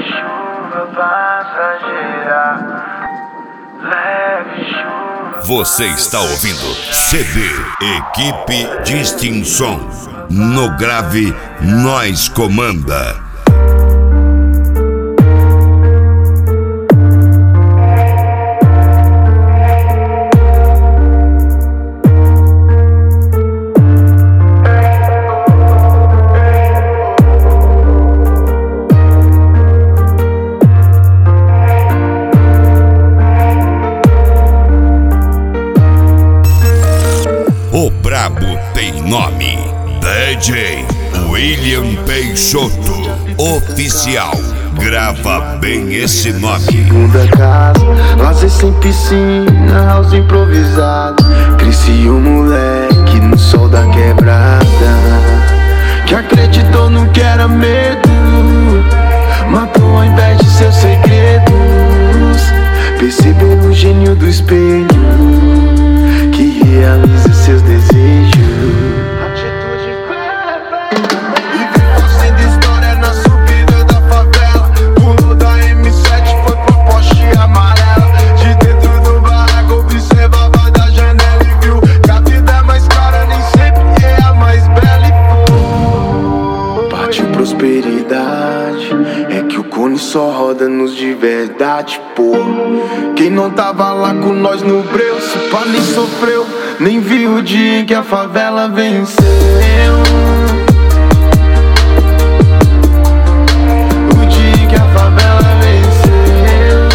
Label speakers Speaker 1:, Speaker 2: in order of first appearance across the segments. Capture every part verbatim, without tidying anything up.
Speaker 1: chuva passageira, leve chuva.
Speaker 2: Você está ouvindo C D Equipe Distinção. No grave, nós comanda. O brabo tem nome, D J William Peixoto, oficial. Grava bem esse nome.
Speaker 3: Segunda casa, lazer sem piscina, house improvisado. Cresci um moleque no sol da quebrada, que acreditou no que era medo, matou ao invés de seus segredos. Percebeu o gênio do espelho, que realiza seus desejos. Atitude e viu fazendo história na subida da favela. Pulou da M sete, foi pra Porsche amarela. De dentro do barraco observava da janela e viu que a vida é mais cara, nem sempre é a mais bela. E foi partiu prosperidade, é que o cone só roda nos de verdade, pô. Quem não tava lá com nós no breu, se pá nem sofreu, nem viu o dia em que a favela venceu. O dia em que a favela venceu.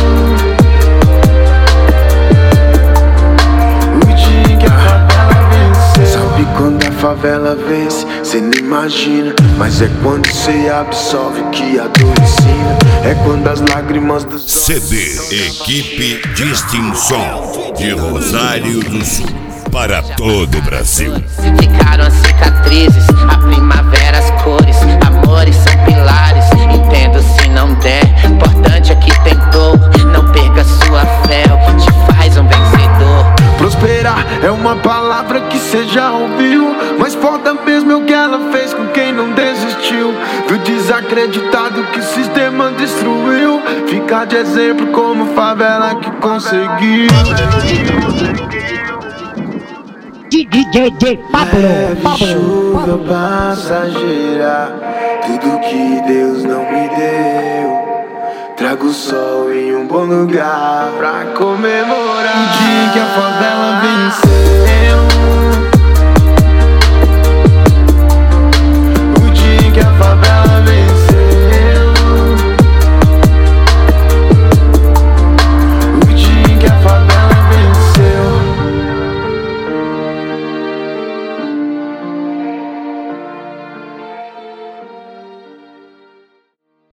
Speaker 3: O dia em que a favela venceu. Sabe quando a favela vence? Cê nem imagina, mas é quando cê absorve o que a dor ensina. É quando as lágrimas dos
Speaker 2: C D Equipe Distinção, de Rosário do Sul para todo o Brasil.
Speaker 4: Ficaram as cicatrizes, a primavera, as cores, amores são pilares. Entendo se não der, importante é que tentou. Não perca sua fé, o que te faz um vencedor.
Speaker 3: Prosperar é uma palavra que cê já ouviu, mas foda mesmo é o que ela fez com quem não desistiu. Do desacreditado que o sistema destruiu, ficar de exemplo como favela que conseguiu.
Speaker 5: D J Pablo,
Speaker 3: Leve chuva passageira, tudo que Deus não me deu. Trago o sol em um bom lugar pra comemorar o dia que a favela venceu.